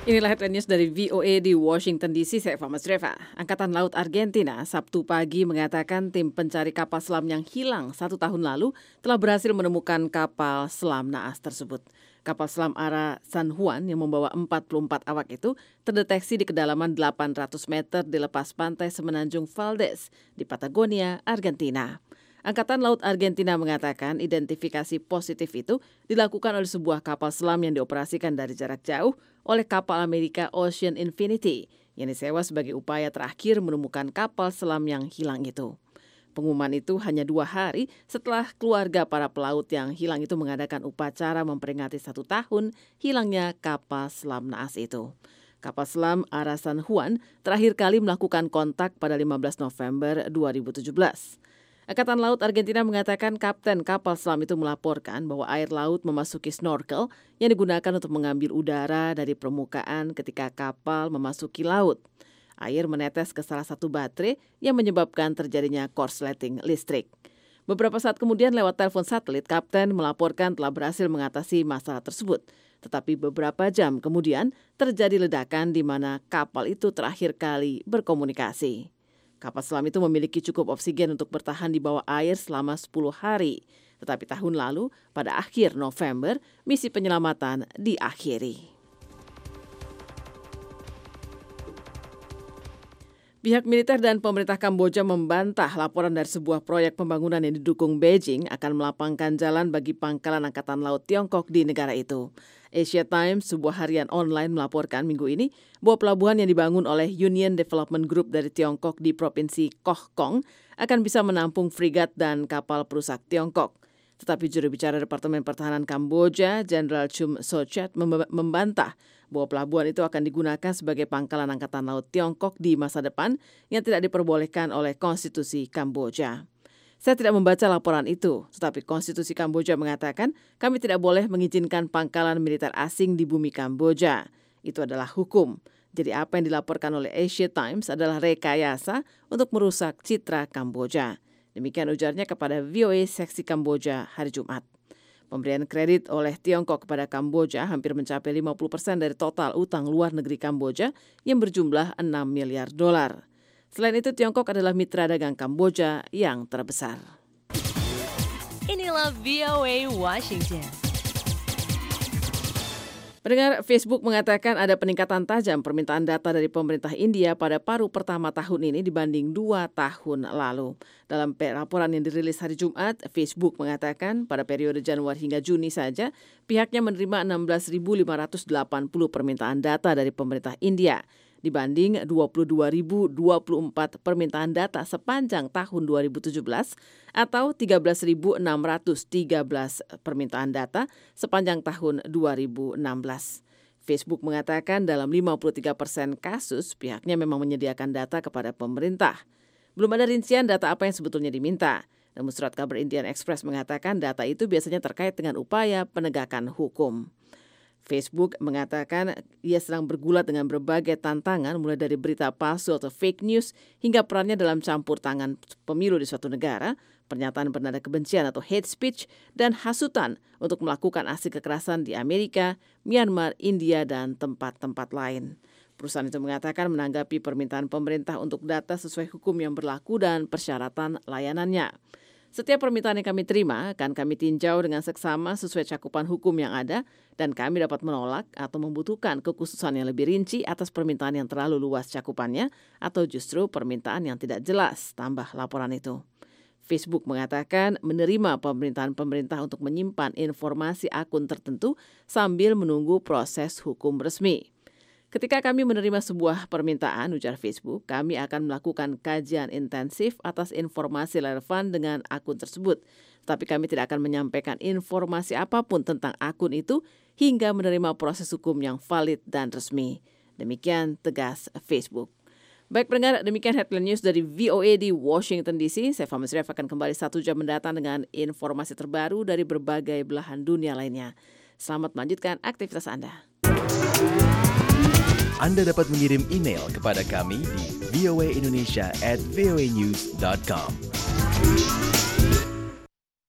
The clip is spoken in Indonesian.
Inilah headline news dari VOA di Washington DC, saya Fama Sreva. Angkatan Laut Argentina Sabtu pagi mengatakan tim pencari kapal selam yang hilang 1 tahun lalu telah berhasil menemukan kapal selam naas tersebut. Kapal selam Ara San Juan yang membawa 44 awak itu terdeteksi di kedalaman 800 meter di lepas pantai Semenanjung Valdez di Patagonia, Argentina. Angkatan Laut Argentina mengatakan identifikasi positif itu dilakukan oleh sebuah kapal selam yang dioperasikan dari jarak jauh oleh kapal Amerika Ocean Infinity yang disewa sebagai upaya terakhir menemukan kapal selam yang hilang itu. Pengumuman itu hanya 2 hari setelah keluarga para pelaut yang hilang itu mengadakan upacara memperingati 1 tahun hilangnya kapal selam naas itu. Kapal selam Ara San Juan terakhir kali melakukan kontak pada 15 November 2017. Angkatan Laut Argentina mengatakan kapten kapal selam itu melaporkan bahwa air laut memasuki snorkel yang digunakan untuk mengambil udara dari permukaan ketika kapal memasuki laut. Air menetes ke salah satu baterai yang menyebabkan terjadinya korsleting listrik. Beberapa saat kemudian lewat telepon satelit, kapten melaporkan telah berhasil mengatasi masalah tersebut. Tetapi beberapa jam kemudian terjadi ledakan di mana kapal itu terakhir kali berkomunikasi. Kapal selam itu memiliki cukup oksigen untuk bertahan di bawah air selama 10 hari. Tetapi tahun lalu, pada akhir November, misi penyelamatan diakhiri. Pihak militer dan pemerintah Kamboja membantah laporan dari sebuah proyek pembangunan yang didukung Beijing akan melapangkan jalan bagi pangkalan Angkatan Laut Tiongkok di negara itu. Asia Times, sebuah harian online, melaporkan minggu ini bahwa pelabuhan yang dibangun oleh Union Development Group dari Tiongkok di Provinsi Koh Kong akan bisa menampung frigat dan kapal perusak Tiongkok. Tetapi juru bicara Departemen Pertahanan Kamboja, Jenderal Chum Sochat, membantah bahwa pelabuhan itu akan digunakan sebagai pangkalan Angkatan Laut Tiongkok di masa depan yang tidak diperbolehkan oleh konstitusi Kamboja. Saya tidak membaca laporan itu, tetapi konstitusi Kamboja mengatakan kami tidak boleh mengizinkan pangkalan militer asing di bumi Kamboja. Itu adalah hukum. Jadi apa yang dilaporkan oleh Asia Times adalah rekayasa untuk merusak citra Kamboja. Demikian ujarnya kepada VOA Seksi Kamboja hari Jumat. Pemberian kredit oleh Tiongkok kepada Kamboja hampir mencapai 50% dari total utang luar negeri Kamboja yang berjumlah 6 miliar dolar. Selain itu, Tiongkok adalah mitra dagang Kamboja yang terbesar. Inilah VOA Washington. Pendengar, Facebook mengatakan ada peningkatan tajam permintaan data dari pemerintah India pada paruh pertama tahun ini dibanding 2 tahun lalu. Dalam laporan yang dirilis hari Jumat, Facebook mengatakan pada periode Januari hingga Juni saja, pihaknya menerima 16.580 permintaan data dari pemerintah India, dibanding 22.024 permintaan data sepanjang tahun 2017 atau 13.613 permintaan data sepanjang tahun 2016. Facebook mengatakan dalam 53% kasus pihaknya memang menyediakan data kepada pemerintah. Belum ada rincian data apa yang sebetulnya diminta. Namun surat kabar Indian Express mengatakan data itu biasanya terkait dengan upaya penegakan hukum. Facebook mengatakan ia sedang bergulat dengan berbagai tantangan mulai dari berita palsu atau fake news hingga perannya dalam campur tangan pemilu di suatu negara, pernyataan bernada kebencian atau hate speech, dan hasutan untuk melakukan aksi kekerasan di Amerika, Myanmar, India, dan tempat-tempat lain. Perusahaan itu mengatakan menanggapi permintaan pemerintah untuk data sesuai hukum yang berlaku dan persyaratan layanannya. Setiap permintaan yang kami terima akan kami tinjau dengan seksama sesuai cakupan hukum yang ada dan kami dapat menolak atau membutuhkan kekhususan yang lebih rinci atas permintaan yang terlalu luas cakupannya atau justru permintaan yang tidak jelas, tambah laporan itu. Facebook mengatakan menerima pemerintahan pemerintah untuk menyimpan informasi akun tertentu sambil menunggu proses hukum resmi. Ketika kami menerima sebuah permintaan, ujar Facebook, kami akan melakukan kajian intensif atas informasi relevan dengan akun tersebut. Tapi kami tidak akan menyampaikan informasi apapun tentang akun itu hingga menerima proses hukum yang valid dan resmi. Demikian tegas Facebook. Baik pendengar, demikian headline news dari VOA di Washington DC. Saya Fama Sreva akan kembali 1 jam mendatang dengan informasi terbaru dari berbagai belahan dunia lainnya. Selamat melanjutkan aktivitas Anda. Anda dapat mengirim email kepada kami di voaindonesia@voanews.com.